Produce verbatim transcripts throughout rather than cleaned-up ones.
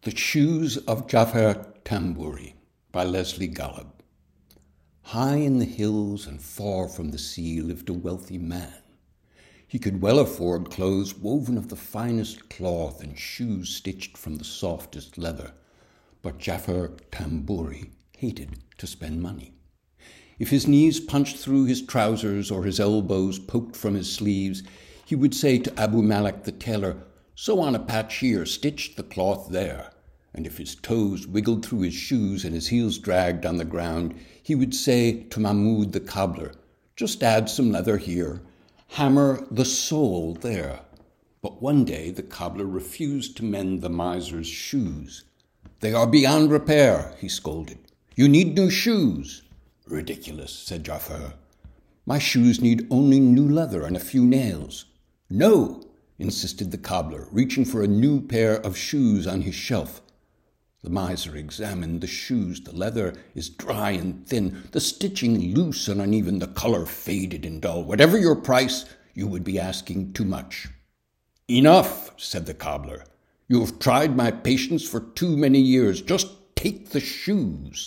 The Shoes of Jafar Tamburi by Leslie Golub. High in the hills and far from the sea lived a wealthy man. He could well afford clothes woven of the finest cloth and shoes stitched from the softest leather. But Jafar Tamburi hated to spend money. If his knees punched through his trousers or his elbows poked from his sleeves, he would say to Abu Malik the tailor, "Sew on a patch here, stitch the cloth there." And if his toes wiggled through his shoes and his heels dragged on the ground, he would say to Mahmoud the cobbler, "Just add some leather here, hammer the sole there." But one day the cobbler refused to mend the miser's shoes. "They are beyond repair," he scolded. "You need new shoes." "Ridiculous," said Jafar. "My shoes need only new leather and a few nails." "No," insisted the cobbler, reaching for a new pair of shoes on his shelf. The miser examined the shoes. "The leather is dry and thin, the stitching loose and uneven, the color faded and dull. Whatever your price, you would be asking too much." "Enough," said the cobbler. "You have tried my patience for too many years. Just take the shoes."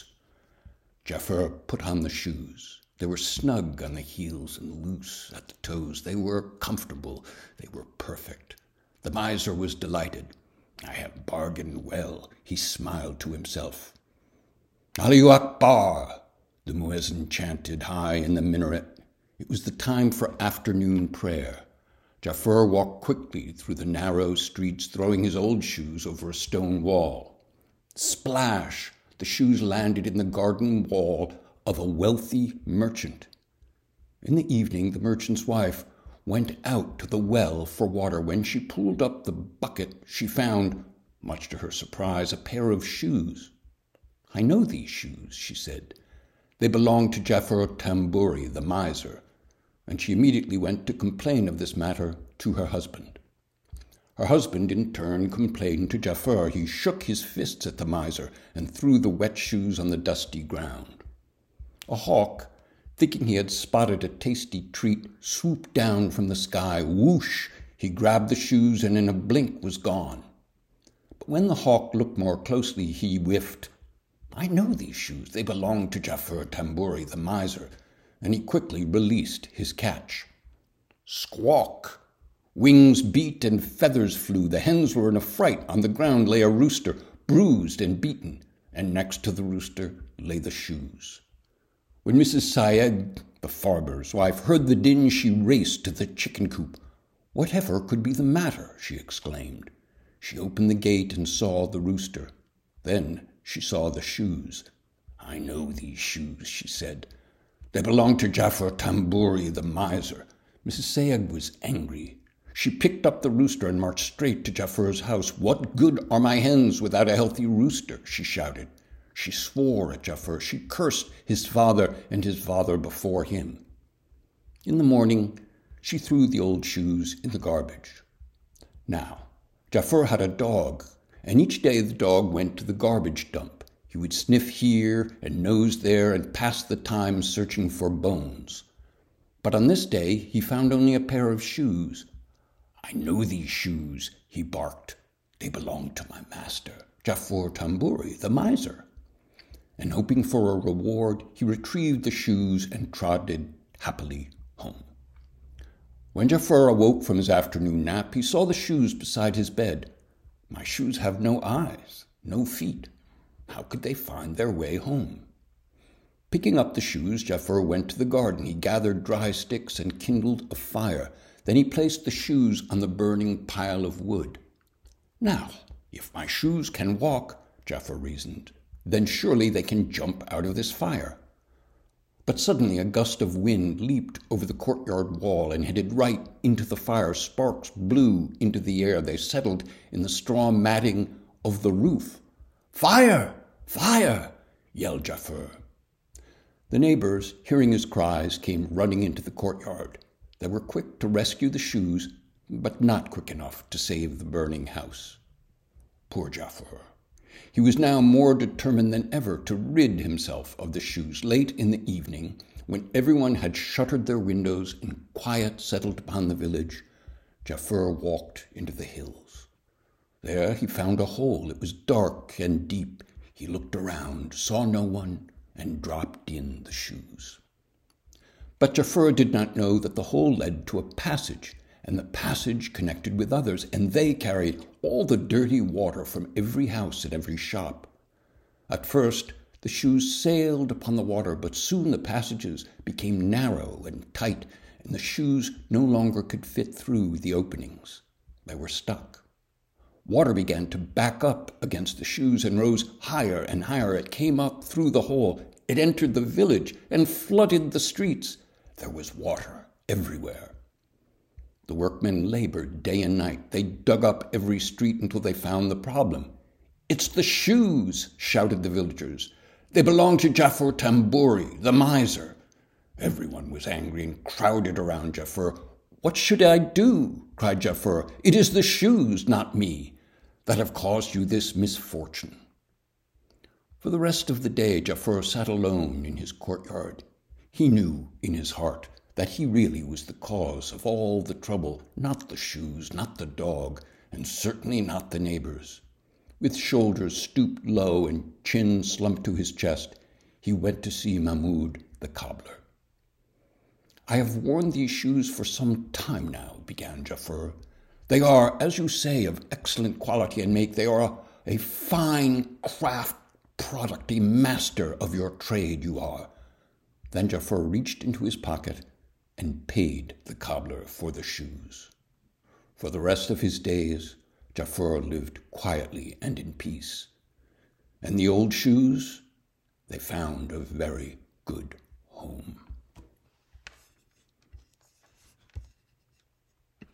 Jafar put on the shoes. They were snug on the heels and loose at the toes. They were comfortable. They were perfect. The miser was delighted. "I have bargained well," he smiled to himself. "Allahu Akbar," the muezzin chanted high in the minaret. It was the time for afternoon prayer. Jafar walked quickly through the narrow streets, throwing his old shoes over a stone wall. Splash! The shoes landed in the garden wall of a wealthy merchant. In the evening, the merchant's wife went out to the well for water. When she pulled up the bucket, she found, much to her surprise, a pair of shoes. "I know these shoes," she said. "They belong to Jafar Tamburi, the miser." And she immediately went to complain of this matter to her husband. Her husband, in turn, complained to Jafar. He shook his fists at the miser and threw the wet shoes on the dusty ground. A hawk, thinking he had spotted a tasty treat, swooped down from the sky. Whoosh! He grabbed the shoes and in a blink was gone. But when the hawk looked more closely, he whiffed. "I know these shoes. They belong to Jafar Tamburi, the miser." And he quickly released his catch. Squawk! Wings beat and feathers flew. The hens were in a fright. On the ground lay a rooster, bruised and beaten, and next to the rooster lay the shoes. When Missus Sayegh, the farmer's wife, heard the din, she raced to the chicken coop. "Whatever could be the matter?" she exclaimed. She opened the gate and saw the rooster. Then she saw the shoes. "I know these shoes," she said. "They belong to Jafar Tamburi, the miser." Missus Sayegh was angry. She picked up the rooster and marched straight to Jafar's house. "What good are my hens without a healthy rooster?" she shouted. She swore at Jafar. She cursed his father and his father before him. In the morning, she threw the old shoes in the garbage. Now, Jafar had a dog, and each day the dog went to the garbage dump. He would sniff here and nose there and pass the time searching for bones. But on this day, he found only a pair of shoes. "I know these shoes," he barked. "They belong to my master, Jafar Tamburi, the miser." And hoping for a reward, he retrieved the shoes and trotted happily home. When Jafar awoke from his afternoon nap, he saw the shoes beside his bed. "My shoes have no eyes, no feet. How could they find their way home?" Picking up the shoes, Jafar went to the garden. He gathered dry sticks and kindled a fire. Then he placed the shoes on the burning pile of wood. "Now, if my shoes can walk," Jafar reasoned, "then surely they can jump out of this fire." But suddenly a gust of wind leaped over the courtyard wall and headed right into the fire. Sparks blew into the air. They settled in the straw matting of the roof. "Fire! Fire!" yelled Jafar. The neighbors, hearing his cries, came running into the courtyard. They were quick to rescue the shoes, but not quick enough to save the burning house. Poor Jafar. He was now more determined than ever to rid himself of the shoes. Late in the evening, when everyone had shuttered their windows and quiet settled upon the village, Jafar walked into the hills. There he found a hole. It was dark and deep. He looked around, saw no one, and dropped in the shoes. But Jafur did not know that the hole led to a passage, and the passage connected with others, and they carried all the dirty water from every house and every shop. At first, the shoes sailed upon the water, but soon the passages became narrow and tight, and the shoes no longer could fit through the openings. They were stuck. Water began to back up against the shoes and rose higher and higher. It came up through the hole. It entered the village and flooded the streets. There was water everywhere. The workmen labored day and night. They dug up every street until they found the problem. "It's the shoes," shouted the villagers. "They belong to Jafur Tamburi, the miser." Everyone was angry and crowded around Jafur. "What should I do?" cried Jafur. "It is the shoes, not me, that have caused you this misfortune." For the rest of the day, Jafur sat alone in his courtyard. He knew in his heart that he really was the cause of all the trouble, not the shoes, not the dog, and certainly not the neighbors. With shoulders stooped low and chin slumped to his chest, he went to see Mahmud the cobbler. "I have worn these shoes for some time now," began Jafur. "They are, as you say, of excellent quality and make. They are a, a fine craft product, a master of your trade you are." Then Jafur reached into his pocket and paid the cobbler for the shoes. For the rest of his days, Jafur lived quietly and in peace. And the old shoes, they found a very good home.